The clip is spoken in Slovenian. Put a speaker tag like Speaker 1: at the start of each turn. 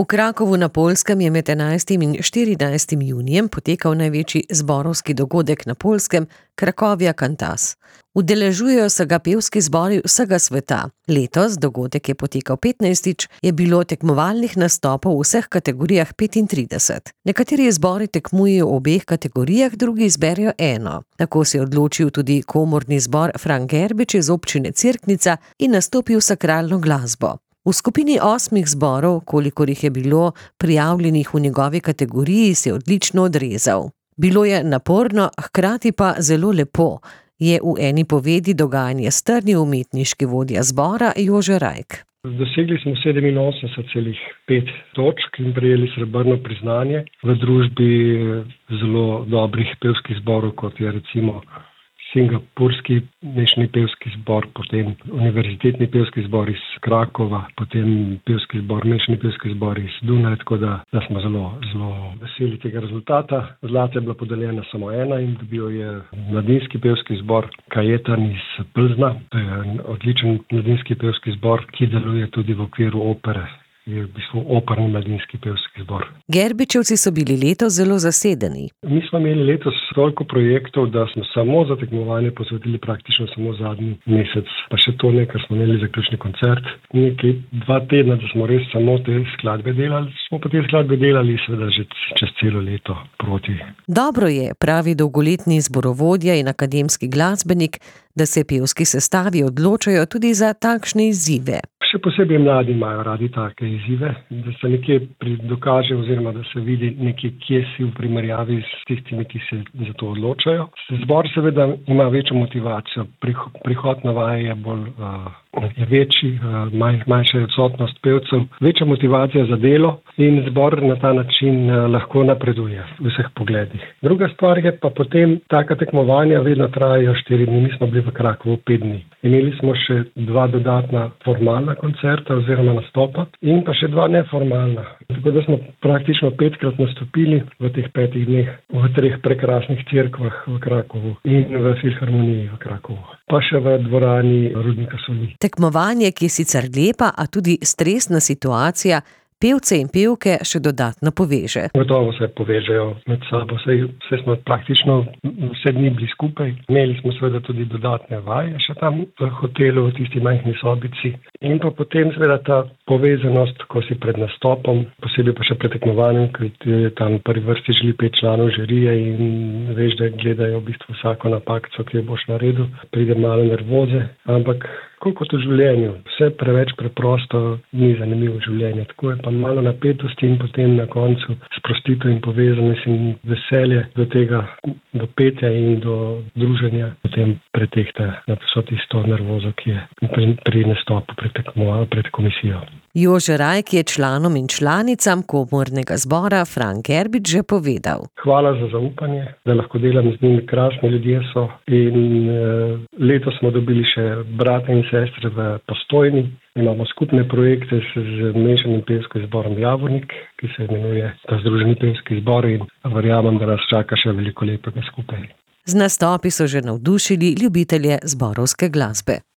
Speaker 1: V Krakovu na Poljskem je med 11. in 14. junijem potekal največji zborovski dogodek na Poljskem, Cracovia Cantas. Udeležujejo se ga pevski zbori vsega sveta. Letos, dogodek je potekal 15. je bilo tekmovalnih nastopov v vseh kategorijah 35. Nekateri zbori tekmujejo v obeh kategorijah, drugi izberejo eno. Tako se je odločil tudi komorni zbor Fran Gerbič iz občine Cerknica in nastopil sakralno glasbo. V skupini 8 zborov, kolikor jih je bilo prijavljenih v njegovi kategoriji, se je odlično odrezal. Bilo je naporno, hkrati pa zelo lepo, je v eni povedi dogajanje strnil umetniški vodja zbora Jože Rajk.
Speaker 2: Dosegli smo 87,5 točk in prejeli srebrno priznanje v družbi zelo dobrih pevskih zborov, kot je recimo Singapurski mešani pevski zbor, potem Univerzitetni pevski zbor iz Krakova, potem mešani pevski zbor iz Dunaja, tako da smo zelo veseli tega rezultata. Zlata je bila podeljena samo ena in dobil je mladinski pevski zbor Kajetan iz Plzna. To je odličen mladinski pevski zbor, ki deluje tudi v okviru opere. Je v bistvu operni mladinski pevski zbor.
Speaker 1: Gerbičevci so bili letos zelo zasedeni.
Speaker 2: Mi smo imeli letos toliko projektov, da smo samo za tekmovanje posvetili praktično samo zadnji mesec. Pa še to ne, ker smo imeli zaključni koncert. Nekaj 2 tedna, da smo res samo te skladbe delali. Smo pa te skladbe delali seveda že čez celo leto proti.
Speaker 1: Dobro je, pravi dolgoletni zborovodja in akademski glasbenik, da se pevski sestavi odločajo tudi za takšne izzive.
Speaker 2: Še posebej mladi imajo radi take izzive, da se nekje dokaže oziroma da se vidi nekje, kje si v primerjavi s tistimi, ki se za to odločajo. Zbor seveda ima večjo motivacijo, prihod na vaje je bolj je večji, manjša je odsotnost pevcev, večja motivacija za delo in zbor na ta način lahko napreduje v vseh pogledih. Druga stvar je pa potem, taka tekmovanja vedno trajajo 4 dni, mi smo bili v Krakovu 5 dni. Imeli smo še 2 dodatna formalna koncerta oziroma nastopa in pa še 2 neformalna. Tako da smo praktično 5-krat nastopili v teh 5 dneh v 3 prekrasnih cerkvah v Krakovu in v Filharmoniji v Krakovu. Pa še v dvorani Rudnika Soli.
Speaker 1: Tekmovanje, ki je sicer lepa, a tudi stresna situacija, pevce in pevke še dodatno poveže.
Speaker 2: Gotovo se povežejo med sabo, vse smo praktično vse dni bili skupaj. Imeli smo seveda tudi dodatne vaje še tam v hotelu, v tisti majhni sobici. In pa potem seveda ta povezanost, ko si pred nastopom, posebej pa še pred tekmovanjem, ker je tam v prvi vrsti želi 5 članov žirije in veš, da gledajo v bistvu vsako napakco, ki jo boš naredil. Pride malo nervoze, ampak kot v življenju. Vse preveč preprosto ni zanimivo življenje. Tako je pa malo napetosti in potem na koncu sprostitev in povezanost in veselje do tega, do petja in do druženja. Potem pretehta na vso tisto nervozo, ki je pri nastopu pred komisijo.
Speaker 1: Jože Rajk je članom in članicam komornega zbora Fran Gerbič že povedal.
Speaker 2: Hvala za zaupanje, da lahko delam z njimi, krasni ljudje so. In letos smo dobili še brata in sestre v Postojni. Imamo skupne projekte z mešanim pevskim zborom Javornik, ki se imenuje Združeni pevski zbor in verjamem, da nas čaka še veliko lepega skupaj.
Speaker 1: Z nastopi so že navdušili ljubitelje zborovske glasbe.